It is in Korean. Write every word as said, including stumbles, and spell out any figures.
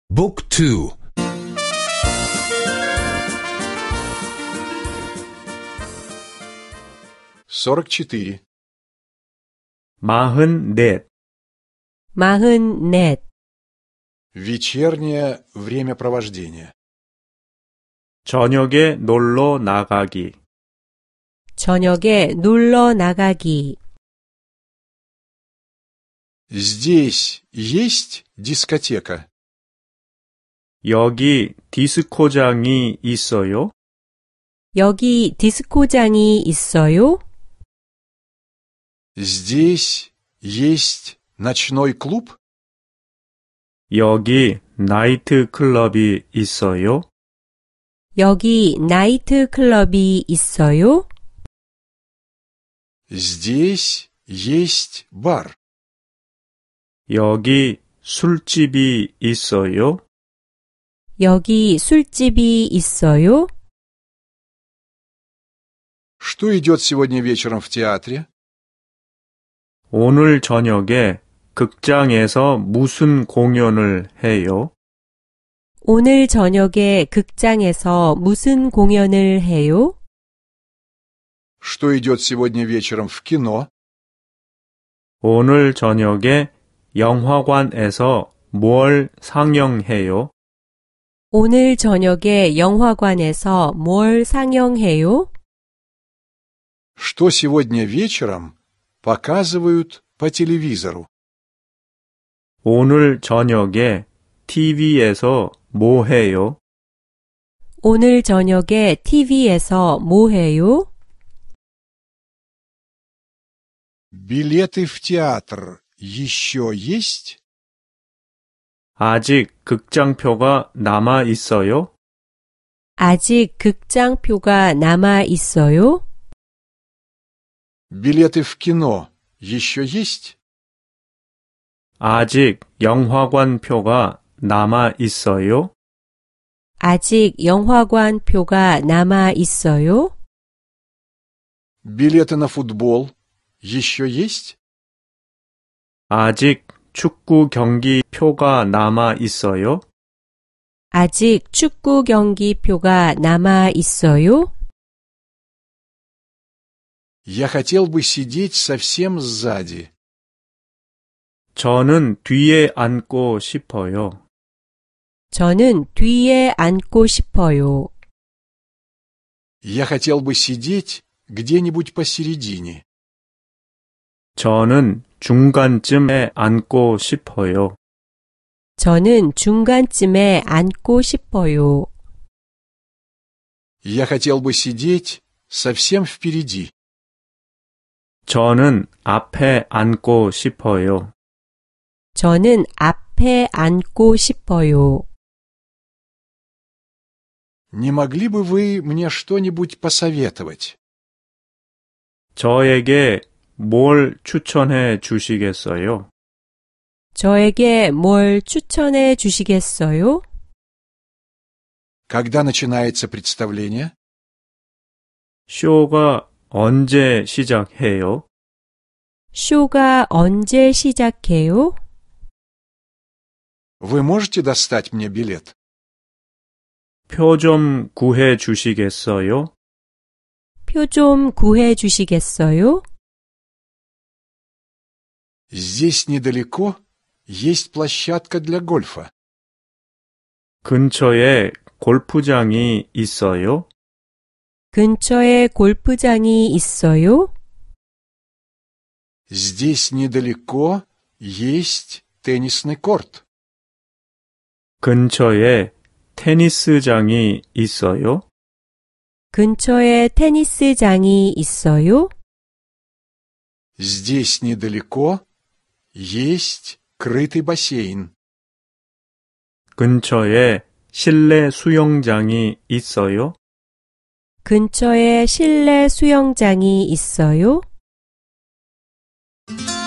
Book two. сорок четыре. 마흔넷. 마흔넷. Вечернее времяпровождение. 저녁에 놀러 나가기. 저녁에 놀러 나가기. Здесь есть дискотека? 여기 디스코장이 있어요? 여기 디스코장이 있어요? Здесь есть ночной клуб? 여기 나이트 클럽이 있어요? 여기 나이트 클럽이 있어요? Здесь есть бар. 여기 술집이 있어요? 여기 술집이 있어요? Что идет сегодня вечером в театре? 오늘 저녁에 극장에서 무슨 공연을 해요? 오늘 저녁에 극장에서 무슨 공연을 해요? Что идет сегодня вечером в кино? 오늘 저녁에 영화관에서 뭘 상영해요? 오늘 저녁에 영화관에서 뭘 상영해요? Что сегодня вечером показывают по телевизору? 오늘 저녁에 티비에서 뭐 해요? 오늘 저녁에 티비에서 뭐 해요? Билеты в театр еще есть? 아직 극장표가 남아 있어요? 아직 극장표가 남아 있어요? Билеты в кино еще есть? 아직 영화관표가 남아 있어요? 아직 영화관 표가 남아 있어요? Билеты на футбол еще есть? 아직 축구 경기 표가 남아 있어요? 아직 축구 경기 표가 남아 있어요? Я хотел бы сидеть совсем сзади. 저는 뒤에 앉고 싶어요. 저는 뒤에 앉고 싶어요. Я хотел бы сидеть где-нибудь посередине. 저는 중간쯤에 앉고 싶어요. 저는 중간쯤에 앉고 싶어요. Я хотел бы сидеть совсем впереди. 저는 앞에 앉고 싶어요. 저는 앞에 앉고 싶어요. Не могли бы вы мне что-нибудь посоветовать? 저에게 뭘 추천해 주시겠어요? 저에게 뭘 추천해 주시겠어요? Когда начинается представление? 쇼가 언제 시작해요? 쇼가 언제 시작해요? Вы можете достать мне билет? 표 좀 구해 주시겠어요? 표 좀 구해 주시겠어요? Здесь недалеко есть площадка для гольфа. 근처에 골프장이 있어요? 근처에 골프장이 있어요? Здесь недалеко есть теннисный корт. 근처에 테니스장이 있어요? 근처에 테니스장이 있어요? Здесь недалеко есть крытый бассейн. 근처에 실내 수영장이 있어요? 근처에 실내 수영장이 있어요?